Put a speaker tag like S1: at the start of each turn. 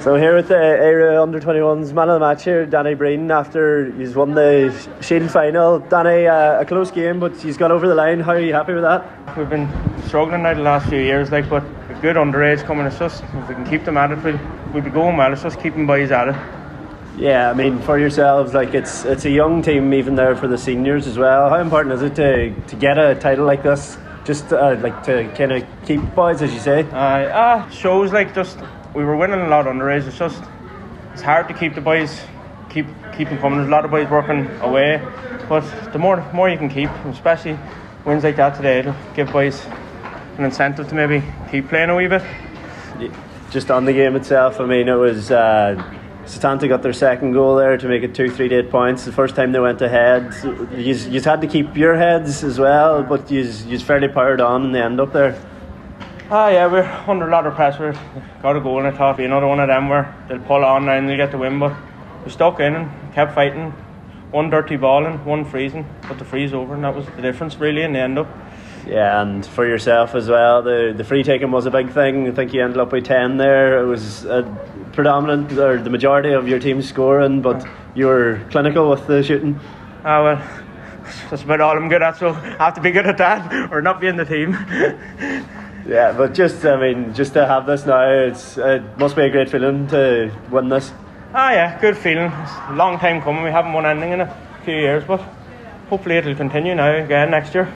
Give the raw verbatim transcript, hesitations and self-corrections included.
S1: So here with the Éire under twenty-ones man of the match here, Danny Breen, after he's won the Shield final. Danny, uh, a close game, but he's got over the line. How are you happy with that?
S2: We've been struggling now the last few years, like, but a good underage coming. It's just, if we can keep them at it, we'll, we'll be going well. It's just keeping boys at it.
S1: Yeah, I mean, for yourselves, like it's it's a young team even there for the seniors as well. How important is it to, to get a title like this? Just uh, like to kind of keep boys, as you say.
S2: Uh, ah, shows like just we were winning a lot underage. It's just it's hard to keep the boys, keep keep them coming. There's a lot of boys working away, but the more more you can keep, especially wins like that today, it'll give boys an incentive to maybe keep playing a wee bit.
S1: Just on the game itself, I mean, it was uh, Setanta got their second goal there to make it two three to eight points. The first time they went ahead, you you had to keep your heads as well, but you you fairly powered on in the end up there.
S2: Ah, yeah, we're under a lot of pressure. Got a goal, and I thought it'd be another one of them where they'll pull on and they'll get the win. But we stuck in and kept fighting. One dirty ball and one freezing, but the freeze over, and that was the difference really in the end up.
S1: Yeah, and for yourself as well, the the free taking was a big thing. I think you ended up with ten there. It was a predominant, or the majority of your team scoring, but you were clinical with the shooting.
S2: Ah, well, that's about all I'm good at, so I have to be good at that or not be in the team.
S1: Yeah, but just, I mean, just to have this now, it's it must be a great feeling to win this.
S2: Ah, yeah, good feeling. It's a long time coming. We haven't won anything in a few years, but hopefully it'll continue now again next year.